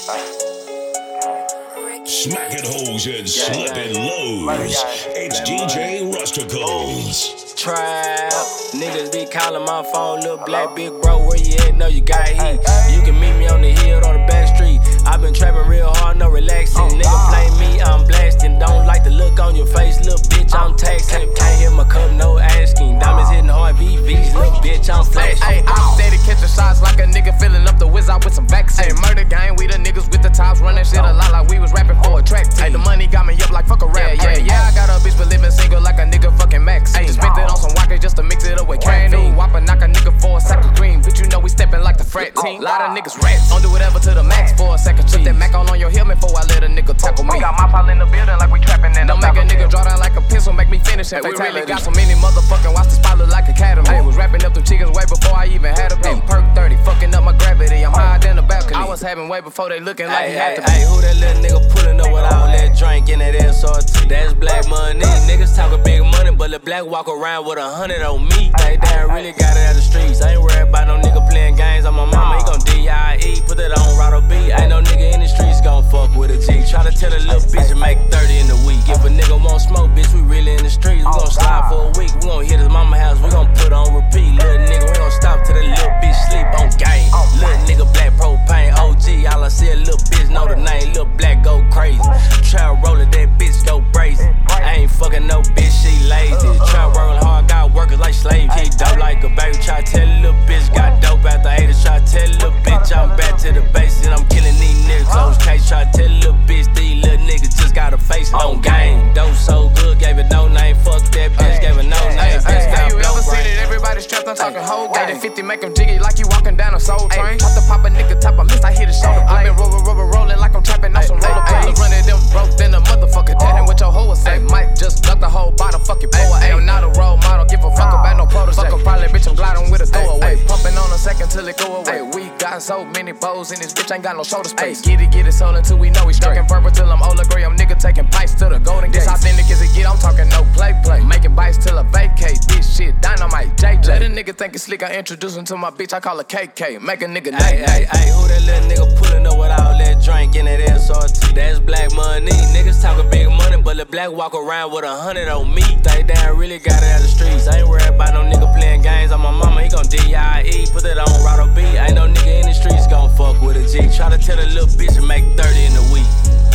Smacking hoes and slipping lows. It's DJ Rusticles. Trap, niggas be calling my phone, little black big bro, where you at? Know you got heat. You can meet me on the hill or the back street. I been trapping real hard, no relaxing. Nigga play me, I'm blasting. Don't like the look on your face, little bitch, I'm taxing. Can't hit my cup, no asking. Diamonds hitting hard, VVs, little bitch, I'm flashing. Ay, I'm steady catching shots like a nigga filling up the whiz out with some vaccine. Murder gang, we the niggas with the tops running shit a lot like we was rapping for a track team. Ay, the money got me up like fuck a rap. Yeah, I got a bitch but living single like a nigga fucking Max. Ay, just spent it on some wackers just to mix it up with caffeine. Whopper knock a nigga for a sack of green. Bitch, you know we stepping like the frat team. Lot of niggas rats, don't do whatever to the max for a second. Put that Mac on your helmet before I let a nigga tackle me. Got my pile in the building like we trapping in. Don't make a nigga draw down like a pencil, make me finish it. We really got so many motherfucking watch the spot look like Academy. I was wrapping up them chickens way before I even had a beat. Perk 30, fucking up my gravity. I'm higher than the balcony. I was having way before they looking like he had to be. Who that little nigga pulling up with all that drink in that SRT? That's black money. Niggas talking big money, but the black walk around with 100 on me. They damn really got it out the streets. I ain't worried about no nigga playing games on my mama. He gon' DIE, put that on Rado B. Ain't no nigga in the streets gon' fuck with a G. Try to tell a little bitch to make 30 in the week. If a nigga want smoke, bitch, we really in the streets. We gon' slide for a week. We gon' hit his mama house. We gon' put on repeat. Little nigga, we gon' stop till the little bitch sleep on game. Little nigga, black propane, OG. All I see a little bitch know the name. Little black go crazy. Try rollin', that bitch go brazen. I ain't fucking no bitch, she lazy. Try rollin' hard, got workers like slaves. He dope like a baby. Try tell a little bitch got dope after haters. Try tell a little bitch I'm back to the base and I'm killing these niggas. Close case. Try tell a little bitch these little niggas just got a face on game. Dope so good, gave it no name. Fuck that bitch, gave it no name. Have you ever seen it? Everybody's trapped, I'm talking whole game. 50 make him jiggy like you walking down a soul train. Pop the pop a nigga top, I miss, I hit a shoulder blade. I been rolling like I'm trapping on some roller blades. Running them broke, then a motherfucker. Tell him what your hoe say. Mike just duck the whole bottle, fuck your power. I'm not a role model, give a fuck about no protege. Fuck a probably, bitch, I'm gliding with a throwaway. Pumping on a second till it go away. We got so many bows in this bitch, ain't got no shoulder space. Get it sold until we know we straight. Stuck in purple till I'm Ola Gray, I'm nigga taking bites to the golden gate. This authentic as it get, I'm talking no play. Making bites till I vacate. This shit dynamite, JJ. Let a nigga think it's slick, I introduce him to my bitch, I call her KK. Make a nigga nay. Who that little nigga pulling up with all that drink in that SRT? That's black money. Niggas talking big money, but the black walk around with 100 on me. They damn really got it out the streets. I ain't worried about no nigga playing games on my mama. He gon' DIE, put that on Rado B. Ain't no nigga in the streets gon' fuck with a G. Try to tell a little bitch to make 30 in the week.